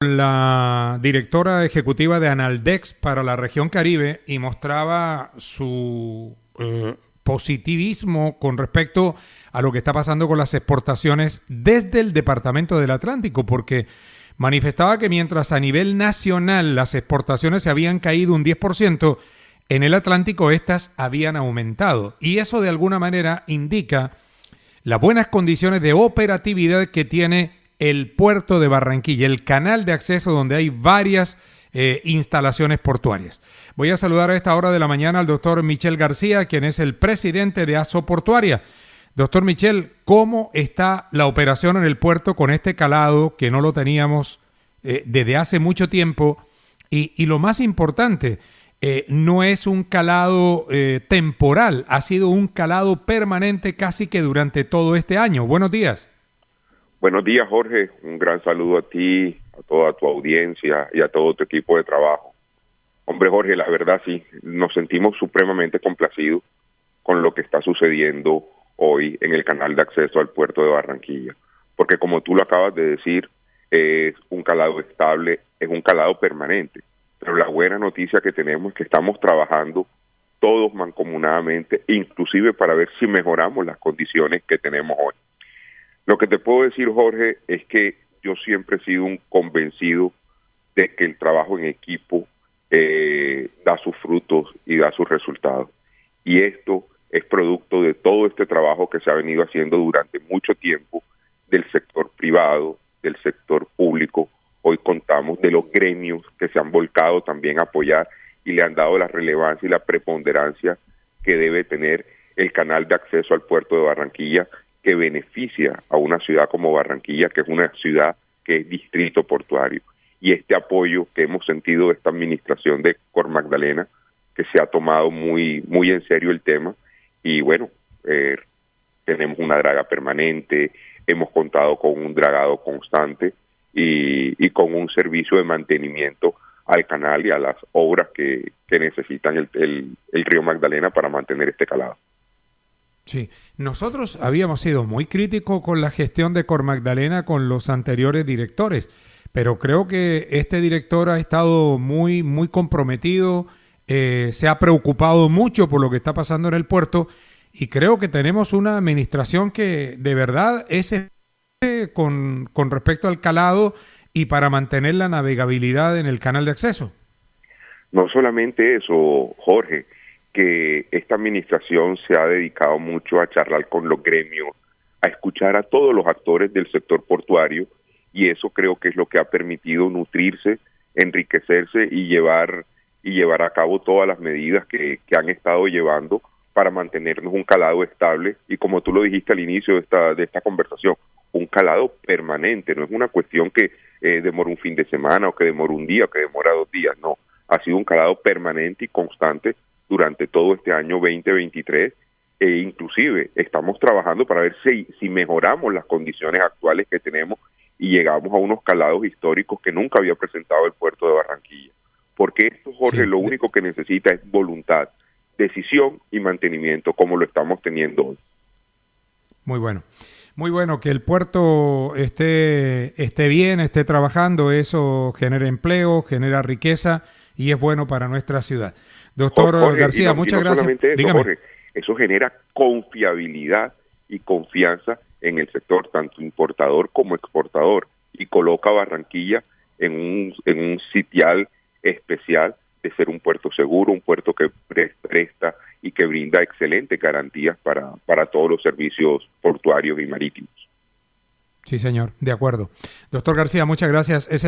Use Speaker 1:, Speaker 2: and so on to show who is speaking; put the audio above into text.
Speaker 1: La directora ejecutiva de Analdex para la región Caribe y mostraba su positivismo con respecto a lo que está pasando con las exportaciones desde el Departamento del Atlántico, porque manifestaba que mientras a nivel nacional las exportaciones se habían caído un 10%, en el Atlántico estas habían aumentado. Y eso de alguna manera indica las buenas condiciones de operatividad que tiene el puerto de Barranquilla, el canal de acceso donde hay varias instalaciones portuarias. Voy a saludar a esta hora de la mañana al doctor Michel García, quien es el presidente de Asoportuaria. Doctor Michel, ¿cómo está la operación en el puerto con este calado que no lo teníamos desde hace mucho tiempo? Y lo más importante, no es un calado temporal, ha sido un calado permanente casi que durante todo este año. Buenos días.
Speaker 2: Buenos días, Jorge. Un gran saludo a ti, a toda tu audiencia y a todo tu equipo de trabajo. Hombre, Jorge, la verdad sí, nos sentimos supremamente complacidos con lo que está sucediendo hoy en el canal de acceso al puerto de Barranquilla. Porque como tú lo acabas de decir, es un calado estable, es un calado permanente. Pero la buena noticia que tenemos es que estamos trabajando todos mancomunadamente, inclusive para ver si mejoramos las condiciones que tenemos hoy. Lo que te puedo decir, Jorge, es que yo siempre he sido un convencido de que el trabajo en equipo da sus frutos y da sus resultados. Y esto es producto de todo este trabajo que se ha venido haciendo durante mucho tiempo del sector privado, del sector público. Hoy contamos de los gremios que se han volcado también a apoyar y le han dado la relevancia y la preponderancia que debe tener el canal de acceso al puerto de Barranquilla, que beneficia a una ciudad como Barranquilla, que es una ciudad que es distrito portuario. Y este apoyo que hemos sentido de esta administración de Cor Magdalena, que se ha tomado muy en serio el tema, y bueno, tenemos una draga permanente, hemos contado con un dragado constante y con un servicio de mantenimiento al canal y a las obras que necesitan el río Magdalena para mantener este calado.
Speaker 1: Sí, nosotros habíamos sido muy críticos con la gestión de Cor Magdalena con los anteriores directores, pero creo que este director ha estado muy comprometido, se ha preocupado mucho por lo que está pasando en el puerto y creo que tenemos una administración que de verdad es con respecto al calado y para mantener la navegabilidad en el canal de acceso.
Speaker 2: No solamente eso, Jorge, que esta administración se ha dedicado mucho a charlar con los gremios, a escuchar a todos los actores del sector portuario, y eso creo que es lo que ha permitido nutrirse, enriquecerse y llevar a cabo todas las medidas que han estado llevando para mantenernos un calado estable, y como tú lo dijiste al inicio de esta conversación, un calado permanente. No es una cuestión que demora un fin de semana o que demora un día o que demora 2 días, no, ha sido un calado permanente y constante durante todo este año 2023, e inclusive estamos trabajando para ver si mejoramos las condiciones actuales que tenemos y llegamos a unos calados históricos que nunca había presentado el puerto de Barranquilla. Porque esto, Jorge, sí, lo único que necesita es voluntad, decisión y mantenimiento, como lo estamos teniendo hoy.
Speaker 1: Muy bueno que el puerto esté bien, esté trabajando, eso genera empleo, genera riqueza y es bueno para nuestra ciudad. Doctor
Speaker 2: Jorge,
Speaker 1: García, muchas gracias.
Speaker 2: Eso,
Speaker 1: dígame.
Speaker 2: Jorge, eso genera confiabilidad y confianza en el sector, tanto importador como exportador, y coloca a Barranquilla en un sitial especial de ser un puerto seguro, un puerto que presta y que brinda excelentes garantías para todos los servicios portuarios y marítimos.
Speaker 1: Sí, señor, de acuerdo. Doctor García, muchas gracias.